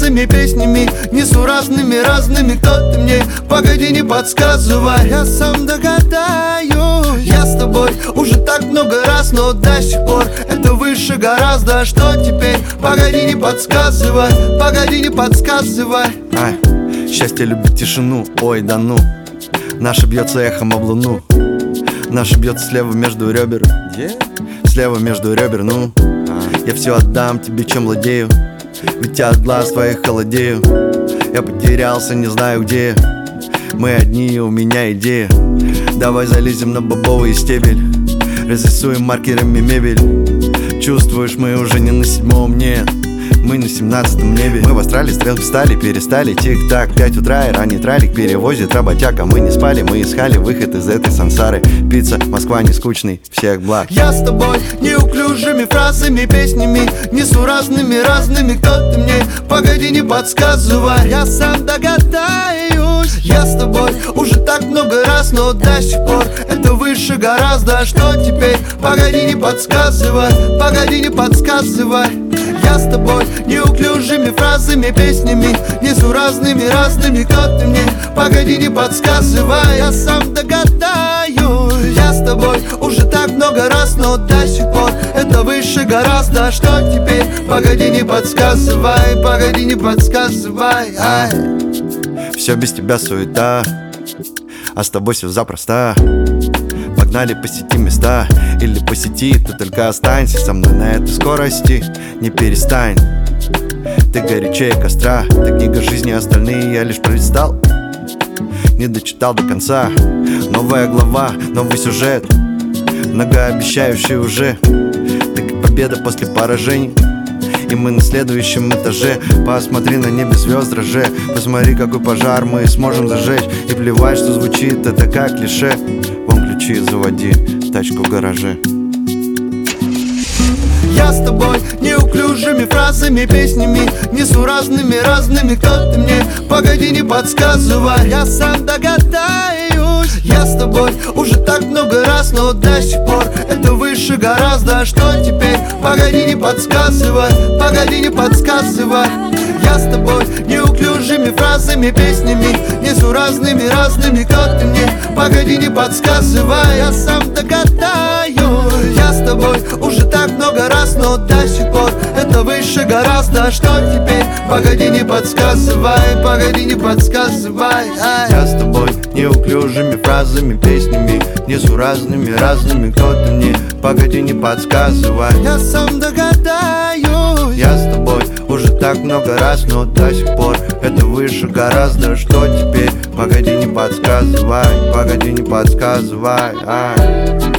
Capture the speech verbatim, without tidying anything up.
фразами, песнями несуразными, разными. Кто ты мне? Погоди, не подсказывай, я сам догадаюсь. Я с тобой уже так много раз, но до сих пор это выше гораздо. Что теперь? Погоди, не подсказывай, погоди, не подсказывай. Ай, счастье любит тишину, ой да ну. Наша бьется эхом об луну. Наша бьется слева между ребер. Слева между ребер, ну. Я все отдам тебе, чем владею, ведь я от глаз твоих холодею. Я потерялся, не знаю где. Мы одни, у меня идея. Давай залезем на бобовый стебель, разрисуем маркерами мебель. Чувствуешь, мы уже не на седьмом, нет, мы на семнадцатом небе. Мы в астрале, стрелки встали, перестали. Тик-так, пять утра и ранний тралик перевозит работяга. Мы не спали, мы искали выход из этой сансары. Пицца, Москва не скучный, всех благ. Я с тобой неуклюжими фразами, песнями несуразными, разными. Кто ты мне? Погоди, не подсказывай, я сам догадаюсь. Я с тобой уже так много раз, но до сих пор это выше гораздо. Что теперь? Погоди, не подсказывай, погоди, не подсказывай. Я с тобой неуклюжими фразами, песнями несуразными, разными. Кто ты мне? Погоди, не подсказывай, я сам догадаюсь. Я с тобой уже так много раз, но до сих пор это выше гораздо. Что теперь? Погоди, не подсказывай, погоди, не подсказывай. Ай. Все без тебя суета, а с тобой все запросто. Погнали, посети места, или посети, ты только останься со мной на этой скорости. Не перестань, ты горячее костра. Ты книга жизни, остальные я лишь пролистал, не дочитал до конца. Новая глава, новый сюжет, многообещающий уже. Ты как победа после поражений, и мы на следующем этаже. Посмотри на небе звезд дроже, посмотри, какой пожар мы сможем зажечь. И плевать, что звучит это как клише. Вон ключи, заводи тачку в гараже. Я с тобой неуклюжими фразами, песнями несуразными, разными. Кто ты мне? Погоди, не подсказывай, я сам догадаюсь. Я с тобой уже так много раз, но до сих пор это выше гораздо. Что теперь? Погоди, не подсказывай, погоди, не подсказывай. Я с тобой неуклюжими фразами, песнями несуразными, разными. Кто ты мне? Погоди, не подсказывай, я сам догадаюсь. Я с тобой уже так много раз, но до сих пор это выше гораздо. Что теперь? Погоди, не подсказывай, погоди, не подсказывай. Ай. Я с тобой неуклюжими фразами, песнями несуразными, разными. Кто ты мне? Погоди, не подсказывай, я сам догадаюсь. Я с тобой уже так много раз, но до сих пор это выше гораздо. Что теперь? Погоди, не подсказывай, погоди, не подсказывай. Ай.